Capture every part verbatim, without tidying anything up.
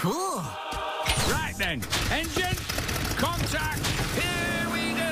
Cool. Right then, engine, contact, here we go.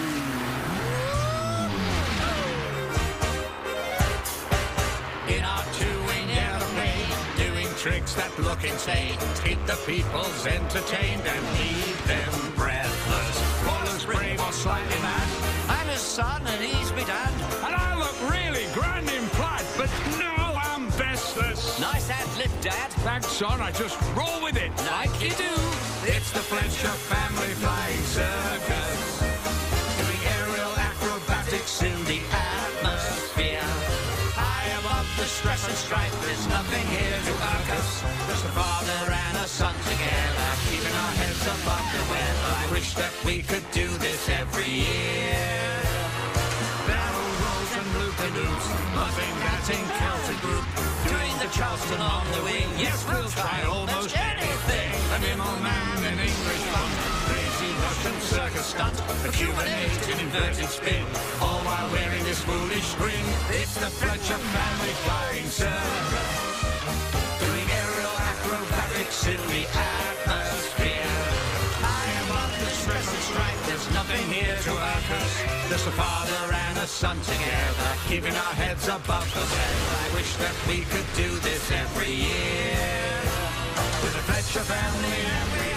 In our two-wing aeroplane, doing tricks that look insane, keep the peoples entertained and leave them breathless. Paula's brave or slightly mad. I'm his son and he's me dad. And I look really grand in plaid, but no, I'm vestless. Nice ad-lib, Dad. Thanks, son, I just roll with it. Like you do. It's the Fletcher family flying circus, doing aerial acrobatics in the atmosphere. High above the stress and strife, there's nothing here to irk us. Just a father and a son together, keeping our heads above the weather. I wish that we could do this every year. Barrel rolls and loop-a-loops, muzzing that encounter group, doing the Charleston on the wing. Yes, we'll try almost anything. A nimble man in English funk, crazy Russian circus stunt, a Cuban eight in inverted spin, all while wearing this foolish grin. It's the Fletcher family flying circus, doing aerial acrobatics in the atmosphere. High above the stress and strife, there's nothing here to irk us. Just a father and a son together, keeping our heads above the weather. I wish that we could do this every year. With the Fletcher family and we